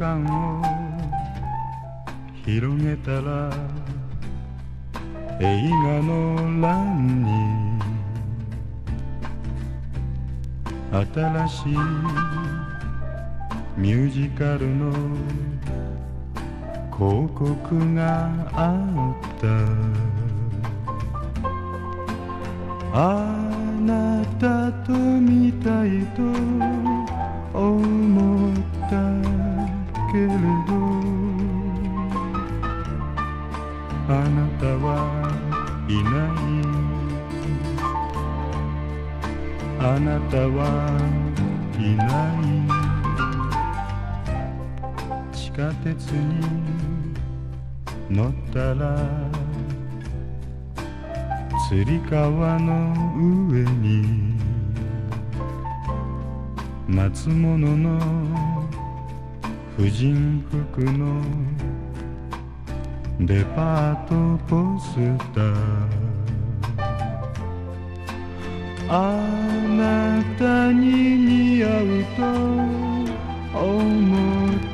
間を広げたら映画の欄に新しいミュージカルの広告があった。あなたと見たいと思ったけれど、あなたはいない。あなたはいない。地下鉄に乗ったらつり革の上に松物の婦人服のデパートポスター。あなたに似合うと思っ